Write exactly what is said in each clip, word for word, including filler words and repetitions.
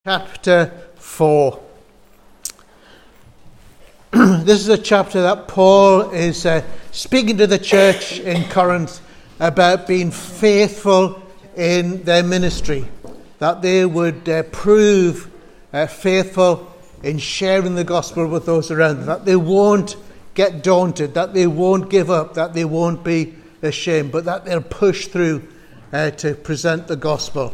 Chapter four. This is a chapter that Paul is uh, speaking to the church in Corinth about being faithful in their ministry, that they would uh, prove uh, faithful in sharing the gospel with those around them, that they won't get daunted, that they won't give up, that they won't be ashamed, but that they'll push through uh, to present the gospel.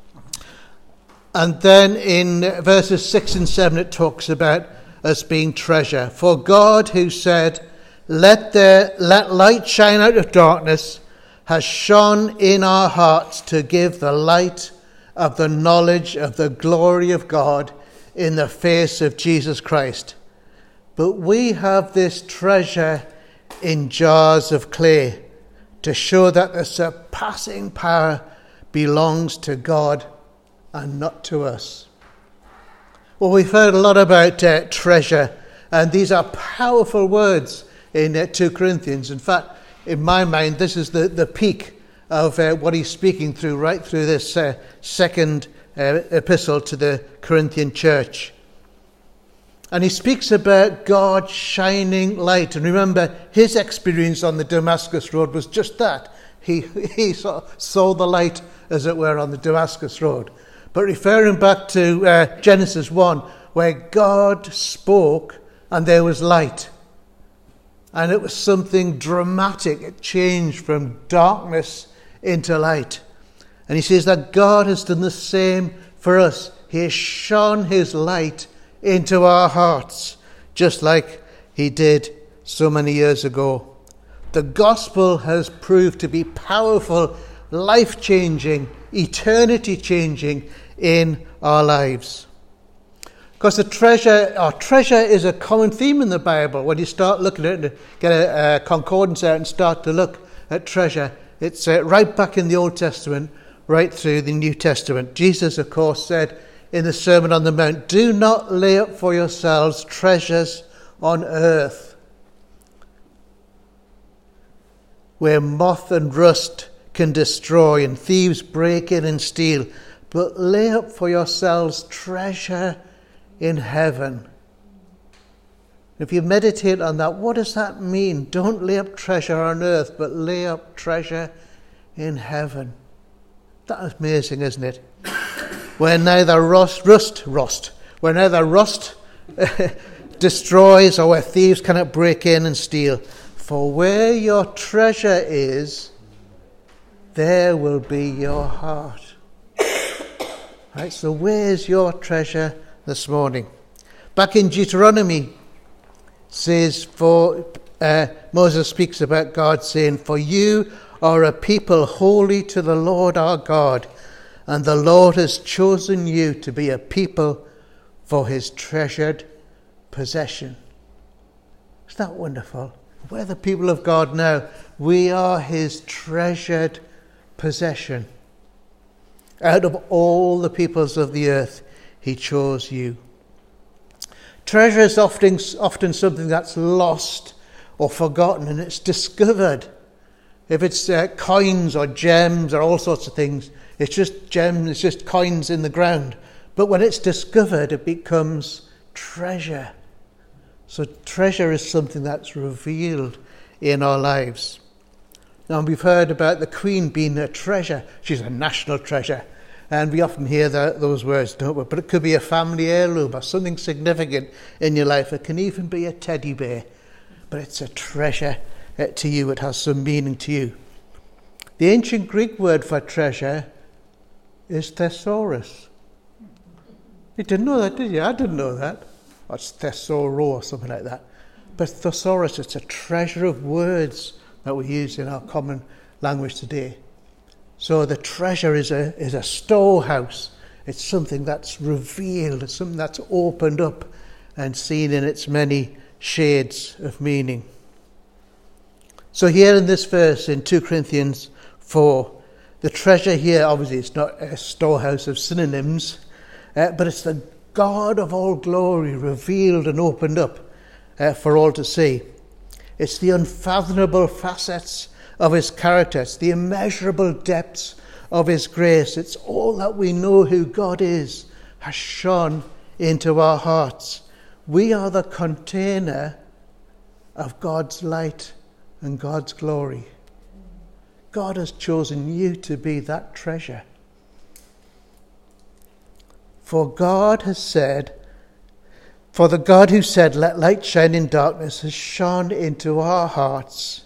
And then in verses six and seven it talks about us being treasure. For God, who said, let there let light shine out of darkness, has shone in our hearts to give the light of the knowledge of the glory of God in the face of Jesus Christ. But we have this treasure in jars of clay to show that the surpassing power belongs to God and not to us. Well, we've heard a lot about uh, treasure, and these are powerful words in uh, Second Corinthians. In fact, in my mind, this is the, the peak of uh, what he's speaking through, right through this uh, second uh, epistle to the Corinthian church. And he speaks about God shining light. And remember, his experience on the Damascus Road was just that. He, he saw, saw the light, as it were, on the Damascus Road. But referring back to uh, Genesis one, where God spoke and there was light. And it was something dramatic. It changed from darkness into light. And he says that God has done the same for us. He has shone his light into our hearts, just like he did so many years ago. The gospel has proved to be powerful, life-changing, eternity-changing in our lives. Because the treasure, or treasure is a common theme in the Bible. When you start looking at it, get a, a concordance out and start to look at treasure, it's uh, right back in the Old Testament, right through the New Testament. Jesus, of course, said in the Sermon on the Mount, do not lay up for yourselves treasures on earth, where moth and rust can destroy and thieves break in and steal, but lay up for yourselves treasure in heaven. If you meditate on that, what does that mean? Don't lay up treasure on earth, but lay up treasure in heaven. That's amazing, isn't it? Where neither rust, rust, rust, where neither rust destroys or where thieves cannot break in and steal. For where your treasure is, there will be your heart. Right, so where's your treasure this morning? Back in Deuteronomy, says, for uh, Moses speaks about God saying, for you are a people holy to the Lord our God, and the Lord has chosen you to be a people for his treasured possession. Isn't that wonderful? We're the people of God now. We are his treasured possession. Out of all the peoples of the earth, he chose you. Treasure is often, often something that's lost or forgotten, and it's discovered. If it's uh, coins or gems or all sorts of things, it's just gems, it's just coins in the ground. But when it's discovered, it becomes treasure. So treasure is something that's revealed in our lives. Now, we've heard about the Queen being a treasure. She's a national treasure. And we often hear that, those words, don't we? But it could be a family heirloom or something significant in your life. It can even be a teddy bear. But it's a treasure to you. It has some meaning to you. The ancient Greek word for treasure is thesaurus. You didn't know that, did you? I didn't know that. Or it's thesauro or something like that. But thesaurus, it's a treasure of words that we use in our common language today. So the treasure is a is a storehouse. It's something that's revealed. It's something that's opened up and seen in its many shades of meaning. So here in this verse in Second Corinthians four, the treasure here, obviously it's not a storehouse of synonyms, uh, but it's the God of all glory revealed and opened up uh, for all to see. It's the unfathomable facets of his character. It's the immeasurable depths of his grace. It's all that we know who God is has shone into our hearts. We are the container of God's light and God's glory. God has chosen you to be that treasure. For God has said, for the God who said, let light shine in darkness, has shone into our hearts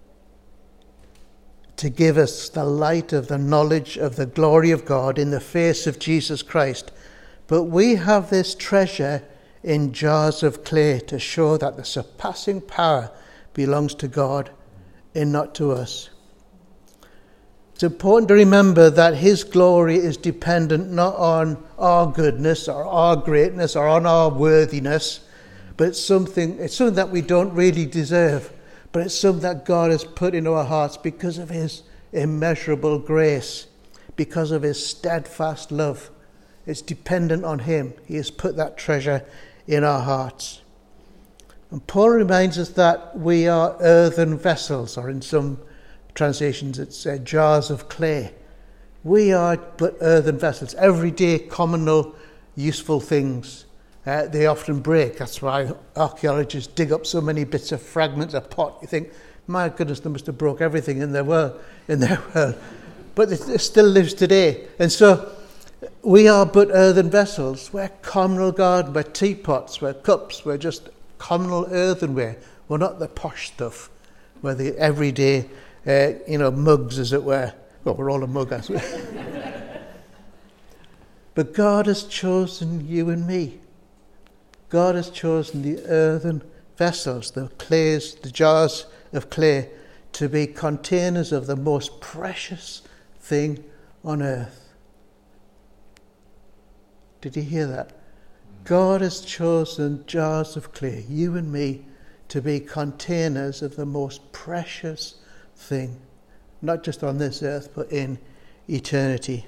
to give us the light of the knowledge of the glory of God in the face of Jesus Christ. But we have this treasure in jars of clay to show that the surpassing power belongs to God and not to us. It's important to remember that his glory is dependent not on our goodness or our greatness or on our worthiness, but it's something, it's something that we don't really deserve, but it's something that God has put into our hearts because of his immeasurable grace, because of his steadfast love. It's dependent on him. He has put that treasure in our hearts. And Paul reminds us that we are earthen vessels, or in some translations it's uh, jars of clay. We are but earthen vessels, everyday, communal, useful things. Uh, they often break. That's why archaeologists dig up so many bits of fragments of pot. You think, my goodness, they must have broke everything in their world. In their world. But it, it still lives today. And so we are but earthen vessels. We're communal garden, we're teapots, we're cups, we're just communal earthenware. We're not the posh stuff. We're the everyday Uh, you know, mugs, as it were. Well, we're all a mug, as we. But God has chosen you and me. God has chosen the earthen vessels, the clays, the jars of clay, to be containers of the most precious thing on earth. Did you hear that? God has chosen jars of clay, you and me, to be containers of the most precious thing, not just on this earth, but in eternity.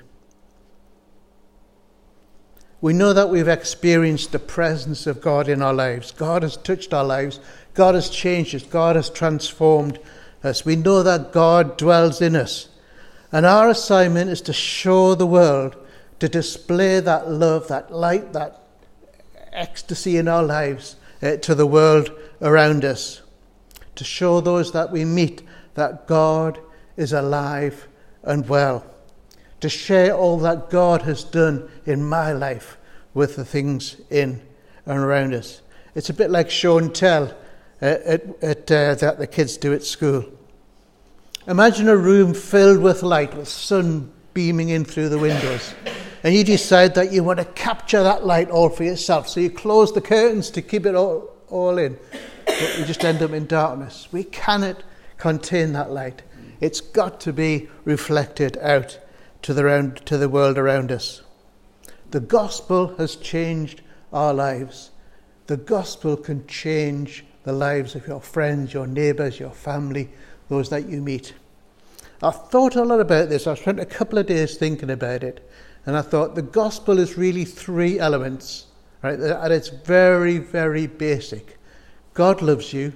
We know that we've experienced the presence of God in our lives. God has touched our lives. God has changed us. God has transformed us. We know that God dwells in us. And our assignment is to show the world, to display that love, that light, that ecstasy in our lives uh, to the world around us. To show those that we meet that God is alive and well. To share all that God has done in my life with the things in and around us. It's a bit like show and tell uh, at, at, uh, that the kids do at school. Imagine a room filled with light, with sun beaming in through the windows. And you decide that you want to capture that light all for yourself. So you close the curtains to keep it all, all in. But you just end up in darkness. We cannot contain that light. It's got to be reflected out to the round, to the world around us. The gospel has changed our lives. The gospel can change the lives of your friends, your neighbours, your family, those that you meet. I've thought a lot about this. I've spent a couple of days thinking about it, and I thought the gospel is really three elements, right? And it's very, very basic. God loves you.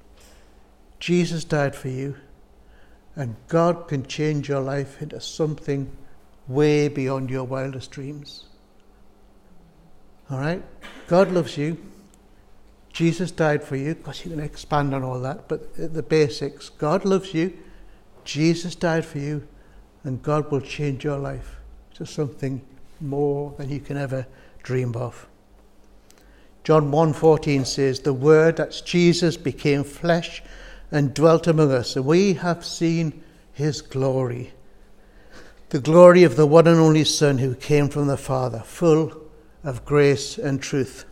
Jesus died for you, and God can change your life into something way beyond your wildest dreams. All right? God loves you. Jesus died for you. Of course, you can expand on all that, but the basics. God loves you. Jesus died for you, and God will change your life to something more than you can ever dream of. John one fourteen says, the Word, that's Jesus, became flesh and dwelt among us, and we have seen his glory, the glory of the one and only Son who came from the Father, full of grace and truth.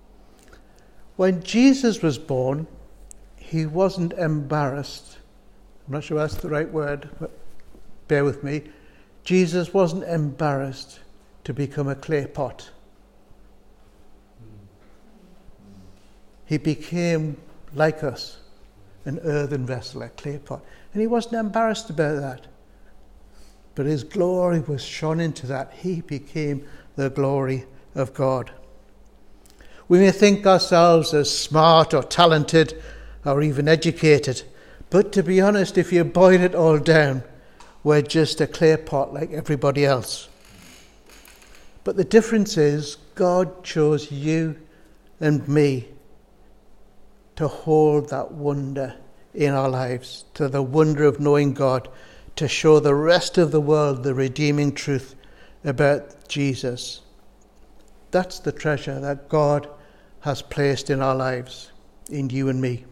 When Jesus was born, he wasn't embarrassed. I'm not sure that's the right word, but bear with me. Jesus wasn't embarrassed to become a clay pot. He became like us, an earthen vessel, a clay pot. And he wasn't embarrassed about that. But his glory was shone into that. He became the glory of God. We may think ourselves as smart or talented or even educated. But to be honest, if you boil it all down, we're just a clay pot like everybody else. But the difference is God chose you and me to hold that wonder in our lives, to the wonder of knowing God, to show the rest of the world the redeeming truth about Jesus. That's the treasure that God has placed in our lives, in you and me.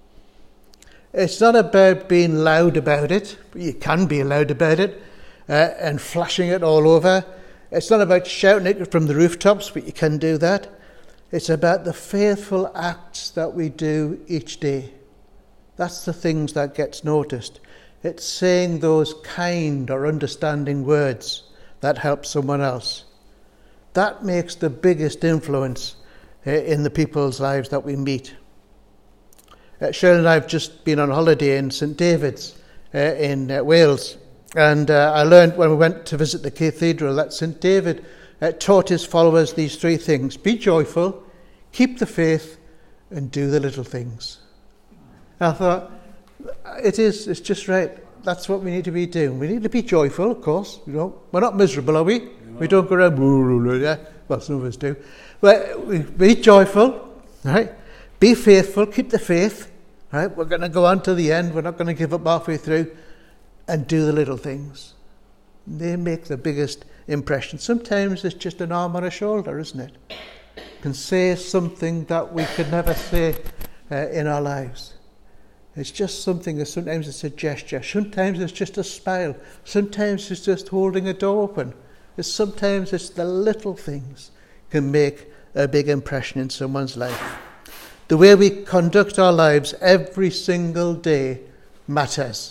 It's not about being loud about it. You can be loud about it uh, and flashing it all over. It's not about shouting it from the rooftops, but you can do that. It's about the faithful acts that we do each day. That's the things that gets noticed. It's saying those kind or understanding words that help someone else. That makes the biggest influence uh, in the people's lives that we meet. Uh, Cheryl and I have just been on holiday in Saint David's uh, in uh, Wales. And uh, I learned when we went to visit the cathedral that Saint David uh, taught his followers these three things. Be joyful, keep the faith, and do the little things. And I thought, it is, it's just right. That's what we need to be doing. We need to be joyful, of course. You know, we're not miserable, are we? We don't go around, yeah? Well, some of us do. But we be joyful, right? Be faithful, keep the faith, right? We're going to go on to the end. We're not going to give up halfway through. And do the little things. They make the biggest impression. Sometimes it's just an arm on a shoulder, isn't it? Can say something that we could never say uh, in our lives. It's just something, sometimes it's a gesture. Sometimes it's just a smile. Sometimes it's just holding a door open. It's sometimes it's the little things can make a big impression in someone's life. The way we conduct our lives every single day matters.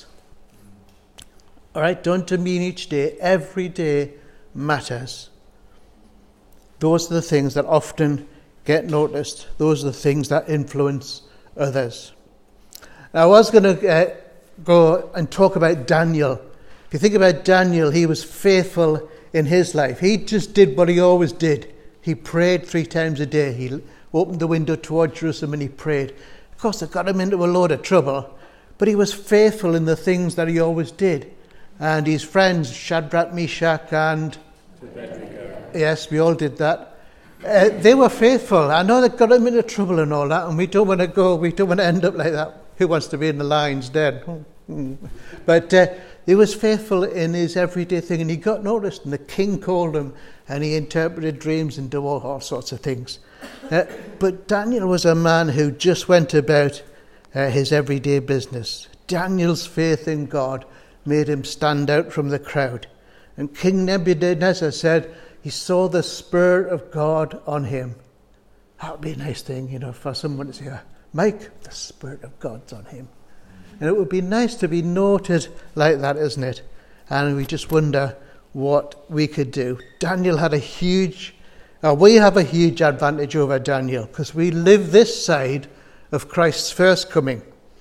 All right, don't demean each day. Every day matters. Those are the things that often get noticed. Those are the things that influence others. Now, I was going to uh, go and talk about Daniel. If you think about Daniel, he was faithful in his life. He just did what he always did. He prayed three times a day. He opened the window toward Jerusalem and he prayed. Of course, it got him into a load of trouble, but he was faithful in the things that he always did. And his friends, Shadrach, Meshach, and Abednego. Yes, we all did that. Uh, they were faithful. I know they got him into trouble and all that, and we don't want to go, we don't want to end up like that. Who wants to be in the lion's den? But uh, he was faithful in his everyday thing, and he got noticed, and the king called him, and he interpreted dreams and did all, all sorts of things. Uh, but Daniel was a man who just went about uh, his everyday business. Daniel's faith in God made him stand out from the crowd. And King Nebuchadnezzar said he saw the Spirit of God on him. That would be a nice thing, you know, for someone to say, Mike, the Spirit of God's on him. And it would be nice to be noted like that, isn't it? And we just wonder what we could do. Daniel had a huge, uh, we have a huge advantage over Daniel because we live this side of Christ's first coming.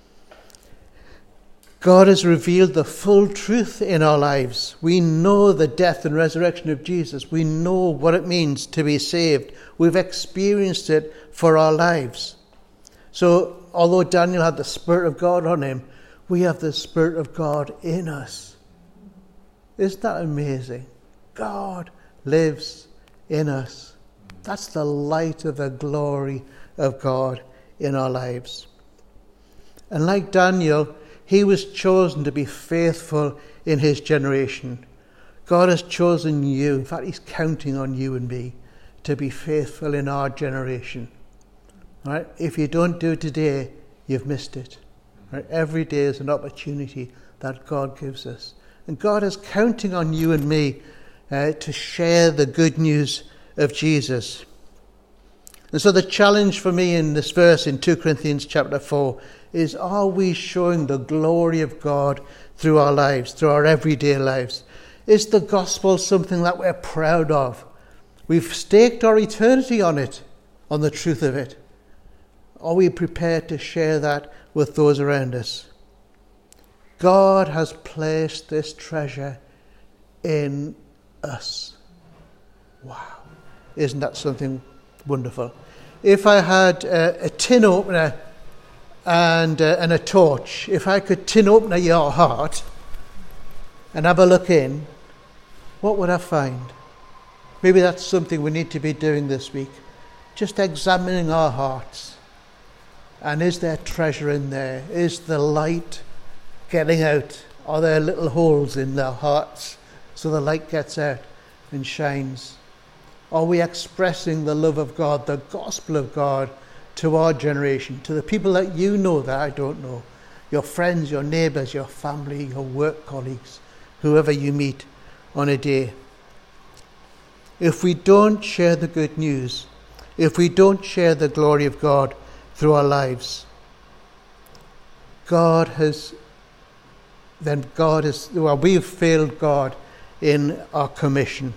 God has revealed the full truth in our lives. We know the death and resurrection of Jesus. We know what it means to be saved. We've experienced it for our lives. So, although Daniel had the Spirit of God on him, we have the Spirit of God in us. Isn't that amazing? God lives in us. That's the light of the glory of God in our lives. And like Daniel, he was chosen to be faithful in his generation. God has chosen you. In fact, he's counting on you and me to be faithful in our generation. All right? If you don't do it today, you've missed it. All right? Every day is an opportunity that God gives us. And God is counting on you and me uh, to share the good news of Jesus. And so the challenge for me in this verse in Second Corinthians chapter four is, are we showing the glory of God through our lives, through our everyday lives? Is the gospel something that we're proud of? We've staked our eternity on it, on the truth of it. Are we prepared to share that with those around us? God has placed this treasure in us. Wow. Isn't that something wonderful? If I had a, a tin opener and, uh, and a torch, if I could tin opener your heart and have a look in, what would I find? Maybe that's something we need to be doing this week. Just examining our hearts. And is there treasure in there? Is the light getting out? Are there little holes in their hearts so the light gets out and shines? Are we expressing the love of God, the gospel of God, to our generation, to the people that you know that I don't know, your friends, your neighbours, your family, your work colleagues, whoever you meet on a day? If we don't share the good news, if we don't share the glory of God through our lives, God has, then God has, well, we've failed God in our commission.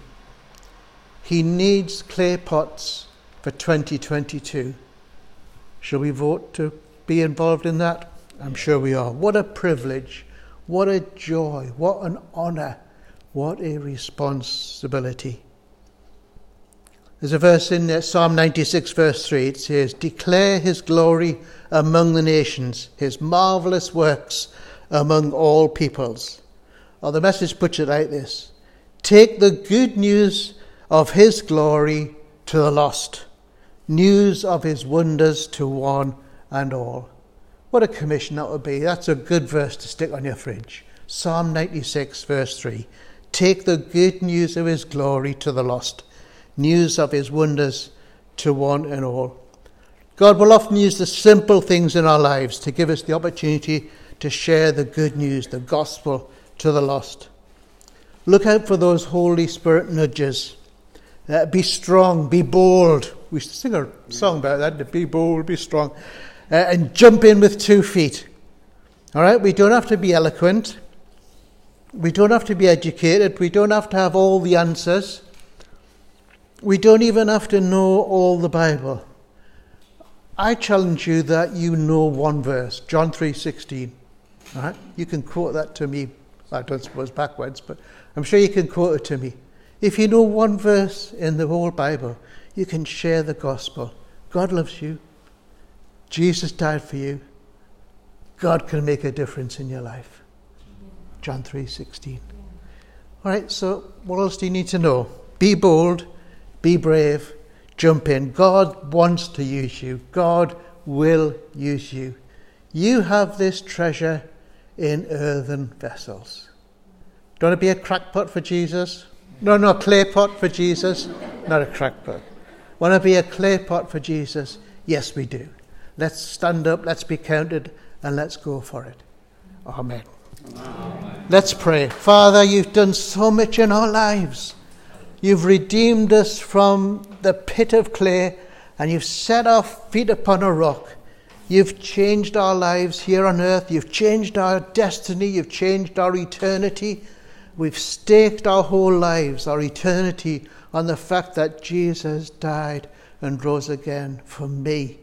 He needs clay pots for twenty twenty-two. Shall we vote to be involved in that? I'm sure we are. What a privilege, what a joy, what an honour, what a responsibility. There's a verse in there, Psalm ninety-six verse three. It says, "Declare his glory among the nations, his marvellous works among all peoples." Or the Message puts it like this: "Take the good news of his glory to the lost, news of his wonders to one and all." What a commission that would be. That's a good verse to stick on your fridge. Psalm ninety-six verse three. Take the good news of his glory to the lost, news of his wonders to one and all. God will often use the simple things in our lives to give us the opportunity to share the good news, the gospel, to the lost. Look out for those Holy Spirit nudges. Uh, be strong, be bold. We used to sing a song about that, be bold, be strong. Uh, and jump in with two feet. All right, we don't have to be eloquent. We don't have to be educated. We don't have to have all the answers. We don't even have to know all the Bible. I challenge you that you know one verse, John three sixteen. All right, you can quote that to me. I don't suppose backwards, but I'm sure you can quote it to me. If you know one verse in the whole Bible, you can share the gospel. God loves you. Jesus died for you. God can make a difference in your life. John three sixteen. All right, so what else do you need to know? Be bold, be brave, jump in. God wants to use you. God will use you. You have this treasure in earthen vessels. Do you want to be a crackpot for Jesus? No, no, clay pot for Jesus. Not a crackpot. Want to be a clay pot for Jesus? Yes, we do. Let's stand up, let's be counted, and let's go for it. Amen. Amen. Let's pray. Father, you've done so much in our lives. You've redeemed us from the pit of clay, and you've set our feet upon a rock. You've changed our lives here on earth. You've changed our destiny. You've changed our eternity. We've staked our whole lives, our eternity, on the fact that Jesus died and rose again for me.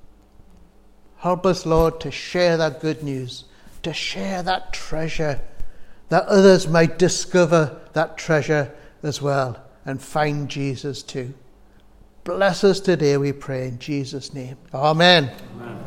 Help us, Lord, to share that good news, to share that treasure, that others might discover that treasure as well and find Jesus too. Bless us today, we pray, in Jesus' name. Amen. Amen.